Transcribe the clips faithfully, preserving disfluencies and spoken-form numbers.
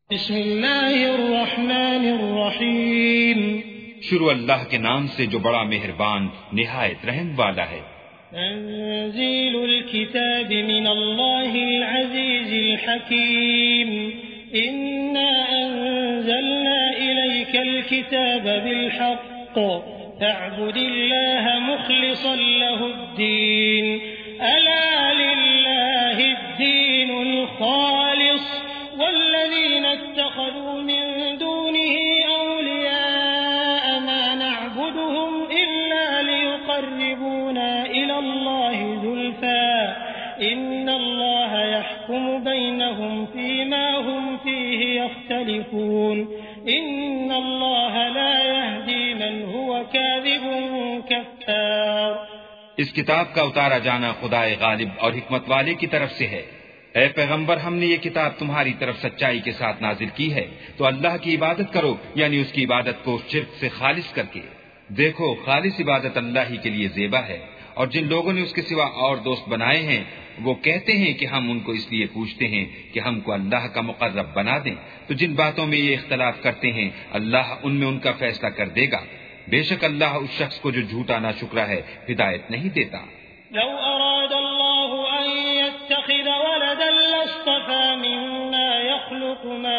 بسم اللہ الرحمن الرحیم، شروع اللہ کے نام سے جو بڑا مہربان نہایت رحم والا ہے۔ تنزیل الکتاب من اللہ العزیز الحکیم، انا انزلنا الیک الکتاب بالحق فاعبد اللہ مخلصا له الدین، الا للہ الدین الخالص والذین اتخذوا من دونه أولياء ما نعبدهم إلا ليقربونا إلى الله زلفى إن الله يحكم بينهم فيما هم فيه يختلفون إن الله لا يهدي من هو كاذب كفار۔ اس کتاب کا اتارا جانا خدائے غالب اور حکمت والے کی طرف سے ہے۔ اے پیغمبر، ہم نے یہ کتاب تمہاری طرف سچائی کے ساتھ نازل کی ہے، تو اللہ کی عبادت کرو، یعنی اس کی عبادت کو شرک سے خالص کر کے۔ دیکھو، خالص عبادت اللہ ہی کے لیے زیبا ہے، اور جن لوگوں نے اس کے سوا اور دوست بنائے ہیں وہ کہتے ہیں کہ ہم ان کو اس لیے پوچھتے ہیں کہ ہم کو اللہ کا مقرب بنا دیں، تو جن باتوں میں یہ اختلاف کرتے ہیں اللہ ان میں ان کا فیصلہ کر دے گا۔ بے شک اللہ اس شخص کو جو جھوٹا ناشکرا ہے ہدایت نہیں دیتا۔ لو اراد اللہ ان يتخذ ولدا لاصطفى مما يخلق ما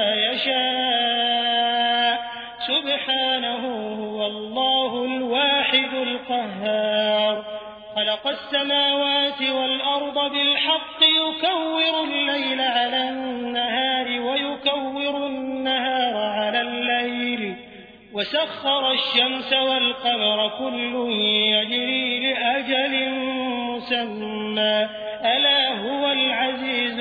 يشاء سبحانه هو الله الواحد القهار خلق السماوات والأرض بالحق يكور الليل على النهار ويكور النهار على الليل وسخر الشمس والقمر كل يجري لأجل مسمى ألا هو العزيز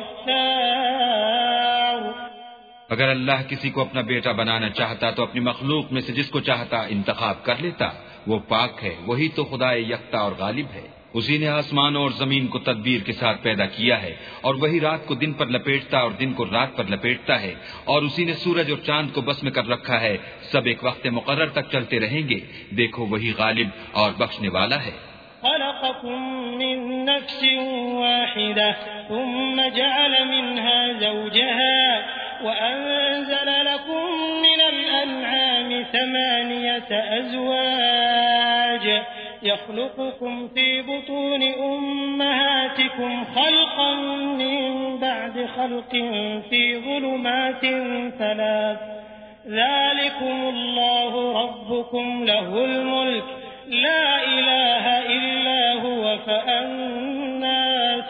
الغفار۔ اگر اللہ کسی کو اپنا بیٹا بنانا چاہتا تو اپنی مخلوق میں سے جس کو چاہتا انتخاب کر لیتا، وہ پاک ہے، وہی تو خدائے یکتا اور غالب ہے۔ اسی نے آسمانوں اور زمین کو تدبیر کے ساتھ پیدا کیا ہے، اور وہی رات کو دن پر لپیٹتا اور دن کو رات پر لپیٹتا ہے، اور اسی نے سورج اور چاند کو بس میں کر رکھا ہے، سب ایک وقت مقرر تک چلتے رہیں گے۔ دیکھو، وہی غالب اور بخشنے والا ہے۔ خلقكم من نفس واحدة ثم جعل منها زوجها وأنزل لكم من الأنعام ثمانية أزواج يخلقكم في بطون أمهاتكم خلقا من بعد خلق في ظلمات ثلاث ذلكم الله ربكم له الملك لا إله إلا هو فأنا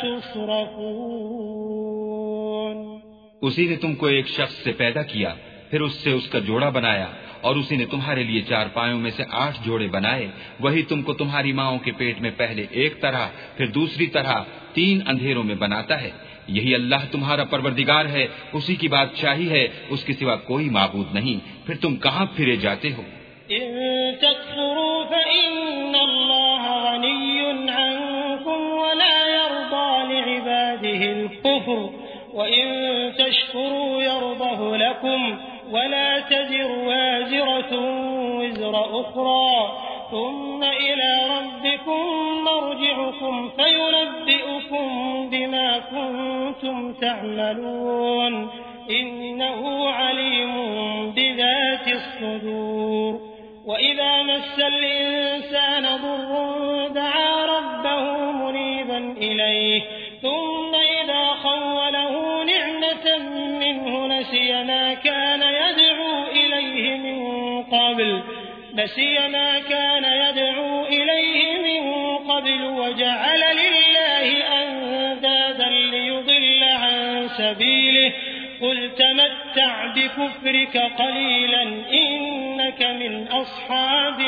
تصرفون۔ اسی نے تم کو ایک شخص سے پیدا کیا، پھر اس سے اس کا جوڑا بنایا، اور اسی نے تمہارے لیے چار پایوں میں سے آٹھ جوڑے بنائے۔ وہی تم کو تمہاری ماؤں کے پیٹ میں پہلے ایک طرح پھر دوسری طرح تین اندھیروں میں بناتا ہے۔ یہی اللہ تمہارا پروردگار ہے، اسی کی بادشاہی ہے، اس کے سوا کوئی معبود نہیں۔ پھر تم کہاں پھرے جاتے ہو؟ إن تكفروا فإن الله غني عنكم ولا يرضى لعباده الكفر وإن تشكروا يرضه لكم ولا تزر وازرة وزر أخرى ثم إلى ربكم مرجعكم فينبئكم بما كنتم تعملون إنه عليم بذات الصدور۔ وإذا مس الإنسان ضر دعا ربه منيبا إليه ثم إذا خوله نعمة منه نسي ما كان يدعو إليه من قبل نسي ما كان يدعو إليه من قبل وجعل لله أندادا ليضل عن سبيله قل تمتع بكفرك قليلا إنك من أصحاب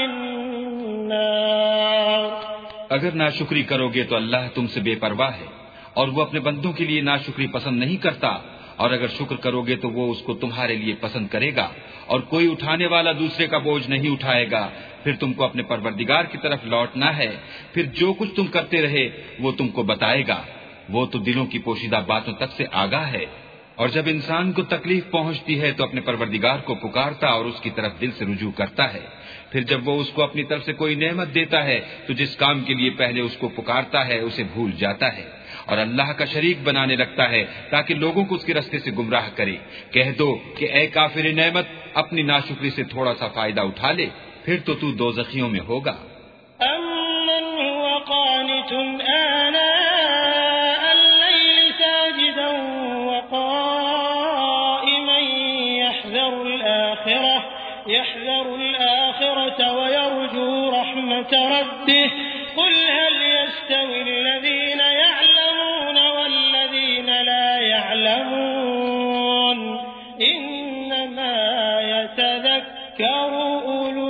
النار۔ اگر ناشکری کرو گے تو اللہ تم سے بے پرواہ ہے، اور وہ اپنے بندوں کے لیے ناشکری پسند نہیں کرتا، اور اگر شکر کرو گے تو وہ اس کو تمہارے لیے پسند کرے گا، اور کوئی اٹھانے والا دوسرے کا بوجھ نہیں اٹھائے گا۔ پھر تم کو اپنے پروردگار کی طرف لوٹنا ہے، پھر جو کچھ تم کرتے رہے وہ تم کو بتائے گا، وہ تو دلوں کی پوشیدہ باتوں تک سے آگاہ ہے۔ اور جب انسان کو تکلیف پہنچتی ہے تو اپنے پروردگار کو پکارتا اور اس کی طرف دل سے رجوع کرتا ہے۔ پھر جب وہ اس کو اپنی طرف سے کوئی نعمت دیتا ہے تو جس کام کے لیے پہلے اس کو پکارتا ہے اسے بھول جاتا ہے، اور اللہ کا شریک بنانے لگتا ہے تاکہ لوگوں کو اس کے راستے سے گمراہ کرے۔ کہہ دو کہ اے کافر نعمت، اپنی ناشکری سے تھوڑا سا فائدہ اٹھا لے، پھر تو تو دوزخیوں میں ہوگا۔ أَمَّنْ هُوَ قَانِتٌ آنَاءَ اللَّيْلِ سَاجِدًا وَقَائِمًا يَحْذَرُ الْآخِرَةَ يَحْذَرُ الْآخِرَةَ وَيَرْجُو رَحْمَةَ رَبِّهِ قُلْ هَلْ يَسْتَوِي الَّذِينَ يَعْلَمُونَ وَالَّذِينَ لَا يَعْلَمُونَ إِنَّمَا يَتَذَكَّرُ أُولُو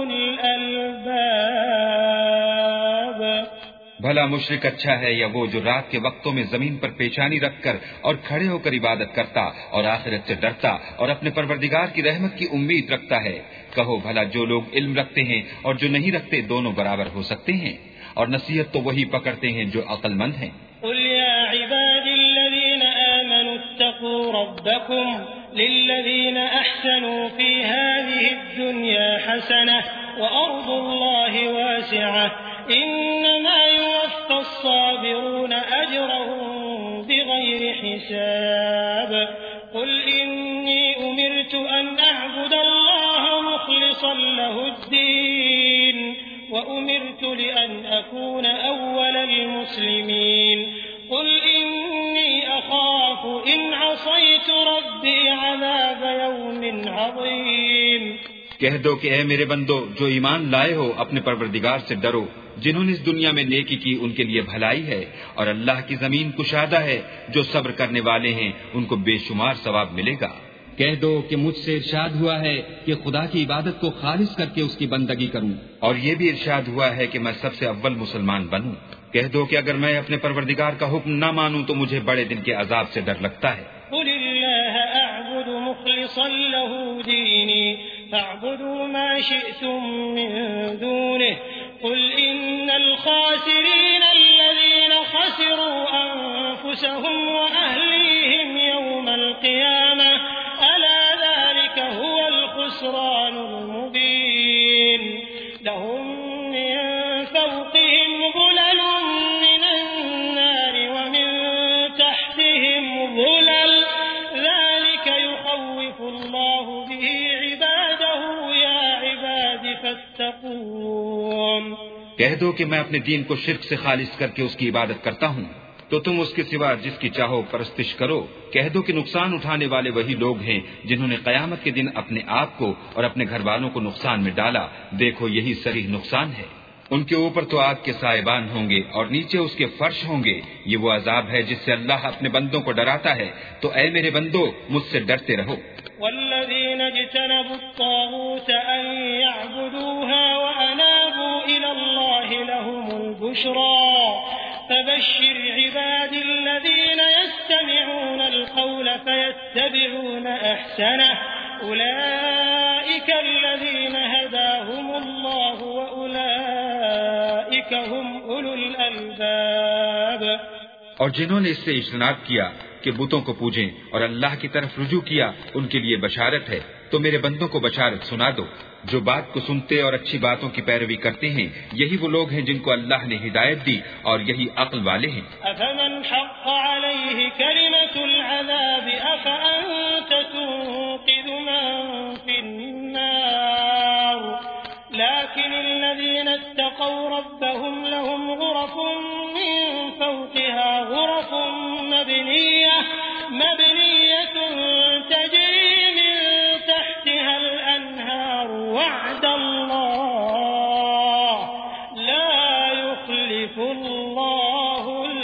الْأَلْبَابِ۔ بھلا مشرک اچھا ہے یا وہ جو رات کے وقتوں میں زمین پر پیشانی رکھ کر اور کھڑے ہو کر عبادت کرتا اور آخرت سے ڈرتا اور اپنے پروردگار کی رحمت کی امید رکھتا ہے؟ کہو بھلا جو لوگ علم رکھتے ہیں اور جو نہیں رکھتے دونوں برابر ہو سکتے ہیں؟ اور نصیحت تو وہی پکڑتے ہیں جو عقل مند ہیں۔ قل يا عبادي الذين آمنوا اتقوا ربكم للذين أحسنوا في هذه الدنيا حسنة وأرض الله واسعة إنما يوفى الصابرون أجرهم بغير حساب قل إني أمرت أن أعبد الله مخلصا له الدين وأمرت لأن أكون أول المسلمين قل إني أخاف إن عصيت ربي عذاب يوم عظيم۔ کہہ دو کہ اے میرے بندو جو ایمان لائے ہو اپنے پروردگار سے ڈرو، جنہوں نے اس دنیا میں نیکی کی ان کے لیے بھلائی ہے، اور اللہ کی زمین کشادہ ہے، جو صبر کرنے والے ہیں ان کو بے شمار ثواب ملے گا۔ کہہ دو کہ مجھ سے ارشاد ہوا ہے کہ خدا کی عبادت کو خالص کر کے اس کی بندگی کروں، اور یہ بھی ارشاد ہوا ہے کہ میں سب سے اول مسلمان بنوں۔ کہہ دو کہ اگر میں اپنے پروردگار کا حکم نہ مانوں تو مجھے بڑے دن کے عذاب سے ڈر لگتا ہے۔ قل اللہ اعبد مخلصا له دینی فاعبدوا ما شئتم من دونه قل ان الخاسرین الذین خسروا انفسهم واهلیهم یوم القیامة الا ذلك هو الخسران المبین لهم من فوقهم ظلل من النار ومن تحتهم ظلل ذلك يخوف الله به عباده يا عباد فاتقون۔ کہہ دو کہ میں اپنے دین کو شرک سے خالص کر کے اس کی عبادت کرتا ہوں، تو تم اس کے سوا جس کی چاہو پرستش کرو۔ کہہ دو کہ نقصان اٹھانے والے وہی لوگ ہیں جنہوں نے قیامت کے دن اپنے آپ کو اور اپنے گھر والوں کو نقصان میں ڈالا۔ دیکھو یہی صریح نقصان ہے۔ ان کے اوپر تو آگ کے سائبان ہوں گے اور نیچے اس کے فرش ہوں گے۔ یہ وہ عذاب ہے جس سے اللہ اپنے بندوں کو ڈراتا ہے، تو اے میرے بندو مجھ سے ڈرتے رہو۔ والذين اجتنبوا الطاغوت أن يعبدوها وأنابوا إلى الله لهم البشرى فبشر عباد الذين يستمعون القول فيتبعون أحسنه أولئك الذين هداهم الله وأولئك هم أولو الألباب۔ اور جنہوں نے اس سے اجتناب کیا کہ بتوں کو پوجیں اور اللہ کی طرف رجوع کیا، ان کے لیے بشارت ہے۔ تو میرے بندوں کو بشارت سنا دو، جو بات کو سنتے اور اچھی باتوں کی پیروی کرتے ہیں، یہی وہ لوگ ہیں جن کو اللہ نے ہدایت دی اور یہی عقل والے ہیں۔ أفمن حق عليه كلمة العذاب أفأنت تنقذ من في النار لكن الذين اتقوا ربهم لهم غرف من فوقها غرف مبنية مبنية تجري من تحتها الأنهار وعد الله لا يخلف الله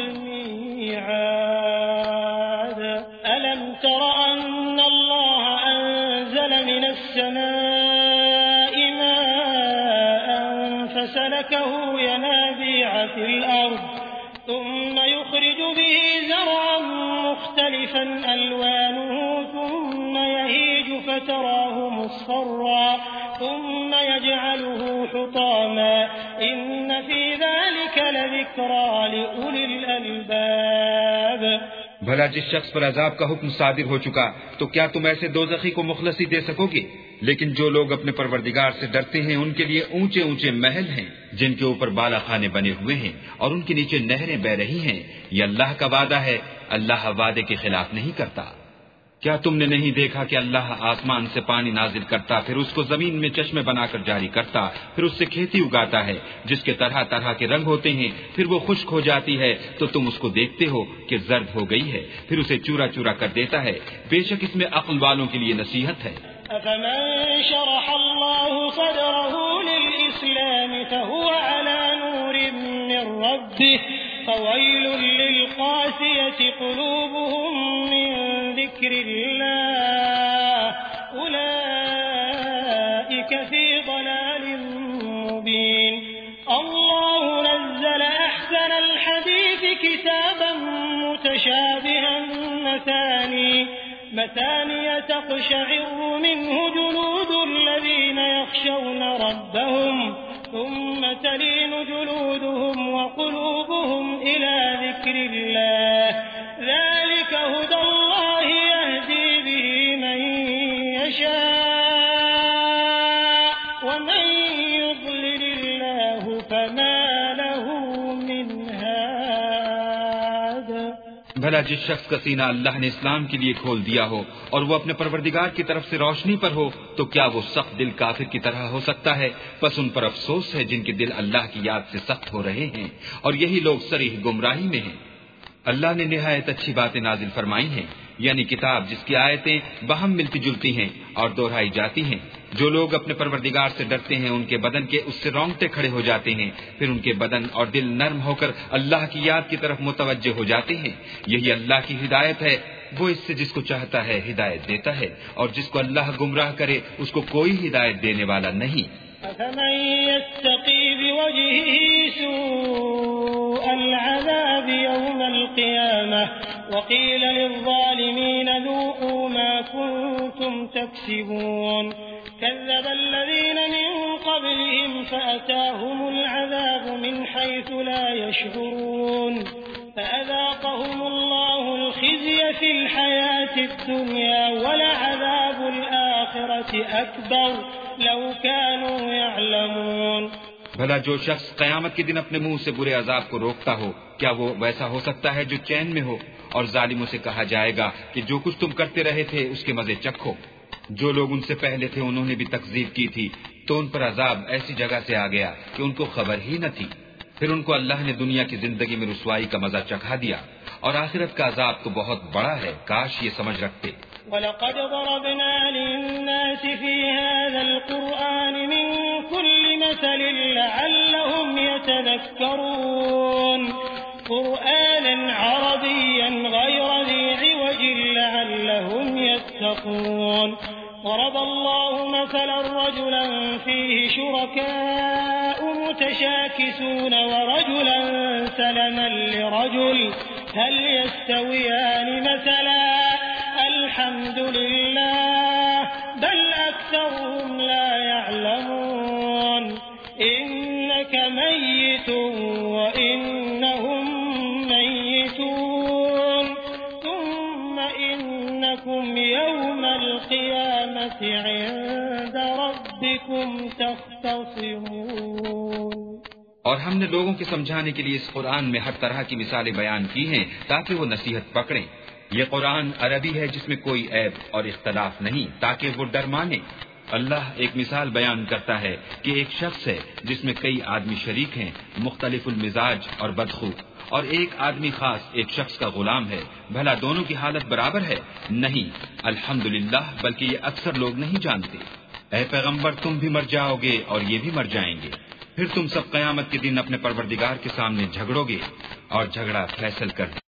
الميعاد ألم تر أن الله أنزل من السماء ماء فسلكه ينابيع في الأرض ثم يخرج به زرعا مختلفا ألوانه ثم يهيج فتراه مصفرا ثم يجعله حطاما إن في ذلك لذكرى لأولي الألباب۔ بھلا جس شخص پر عذاب کا حکم صادر ہو چکا، تو کیا تم ایسے دوزخی کو مخلصی دے سکو گے؟ لیکن جو لوگ اپنے پروردگار سے ڈرتے ہیں ان کے لیے اونچے اونچے محل ہیں جن کے اوپر بالا خانے بنے ہوئے ہیں اور ان کے نیچے نہریں بہ رہی ہیں. یہ اللہ کا وعدہ ہے، اللہ وعدے کے خلاف نہیں کرتا. کیا تم نے نہیں دیکھا کہ اللہ آسمان سے پانی نازل کرتا، پھر اس کو زمین میں چشمے بنا کر جاری کرتا، پھر اس سے کھیتی اگاتا ہے جس کے طرح طرح کے رنگ ہوتے ہیں، پھر وہ خشک ہو جاتی ہے تو تم اس کو دیکھتے ہو کہ زرد ہو گئی ہے، پھر اسے چورا چورا کر دیتا ہے. بے شک اس میں عقل والوں کے لیے نصیحت ہے. أفمن شرح الله صدره للإسلام فهو على نور من ربه فويل للقاسية قلوبهم من ذكر الله أولئك في ضلال مبين. الله نزل أحسن الحديث كتابا متشابها مثاني مثانية تقشعر منه جلود الذين يخشون ربهم ثم تلين جلودهم وقلوبهم إلى ذكر الله ذلك هدى الله يهدي به من يشاء ومن يضلل الله فما له من هاد. بھلا جس شخص کا سینہ اللہ نے اسلام کے لیے کھول دیا ہو اور وہ اپنے پروردگار کی طرف سے روشنی پر ہو تو کیا وہ سخت دل کافر کی طرح ہو سکتا ہے؟ بس ان پر افسوس ہے جن کے دل اللہ کی یاد سے سخت ہو رہے ہیں اور یہی لوگ صریح گمراہی میں ہیں. اللہ نے نہایت اچھی باتیں نازل فرمائی ہیں، یعنی کتاب جس کی آیتیں باہم ملتی جلتی ہیں اور دہرائی جاتی ہیں. جو لوگ اپنے پروردگار سے ڈرتے ہیں ان کے بدن کے اس سے رونگٹے کھڑے ہو جاتے ہیں، پھر ان کے بدن اور دل نرم ہو کر اللہ کی یاد کی طرف متوجہ ہو جاتے ہیں. یہی اللہ کی ہدایت ہے، وہ اس سے جس کو چاہتا ہے ہدایت دیتا ہے اور جس کو اللہ گمراہ کرے اس کو کوئی ہدایت دینے والا نہیں. أفمن يتقي بوجهه سوء العذاب يوم القيامة وقيل للظالمين ذوقوا ما كنتم تكسبون. كذب الذين من قبلهم فأتاهم العذاب من حيث لا يشعرون فأذاقهم الله الخزي في الحياة الدنيا ولعذاب الآخرة أكبر لو كانوا يعلمون. بھلا جو شخص قیامت کے دن اپنے منہ سے برے عذاب کو روکتا ہو کیا وہ ویسا ہو سکتا ہے جو چین میں ہو؟ اور ظالموں سے کہا جائے گا کہ جو کچھ تم کرتے رہے تھے اس کے مزے چکھو. جو لوگ ان سے پہلے تھے انہوں نے بھی تکذیب کی تھی تو ان پر عذاب ایسی جگہ سے آ گیا کہ ان کو خبر ہی نہ تھی. پھر ان کو اللہ نے دنیا کی زندگی میں رسوائی کا مزہ چکھا دیا اور آخرت کا عذاب تو بہت بڑا ہے، کاش یہ سمجھ رکھتے. وَلَقَدْ ضَرَبْنَا لِلنَّاسِ فِي هَذَا الْقُرْآنِ مِنْ كُلِّ مَثَلٍ لَعَلَّهُمْ يَتَذَكَّرُونَ قُرْآنًا عَرَبِيًّا غَيْرَ ذِي عِوَجٍ لَعَلَّهُمْ يَتَّقُونَ. ضرب الله مثلا رجلا فيه شركاء متشاكسون ورجلا سلما لرجل هل يستويان مثلا الحمد لله بل أكثرهم لا يعلمون. إنك ميت وإنهم ميتون ثم إنكم يوم القيامة عند ربكم تختصمون. اور ہم نے لوگوں کے سمجھانے کے لیے اس قرآن میں ہر طرح کی مثالیں بیان کی ہیں تاکہ وہ نصیحت پکڑیں. یہ قرآن عربی ہے جس میں کوئی عیب اور اختلاف نہیں تاکہ وہ ڈر مانے. اللہ ایک مثال بیان کرتا ہے کہ ایک شخص ہے جس میں کئی آدمی شریک ہیں، مختلف المزاج اور بدخو، اور ایک آدمی خاص ایک شخص کا غلام ہے. بھلا دونوں کی حالت برابر ہے؟ نہیں، الحمدللہ، بلکہ یہ اکثر لوگ نہیں جانتے. اے پیغمبر تم بھی مر جاؤ گے اور یہ بھی مر جائیں گے، پھر تم سب قیامت کے دن اپنے پروردگار کے سامنے جھگڑو گے اور جھگڑا فیصل کر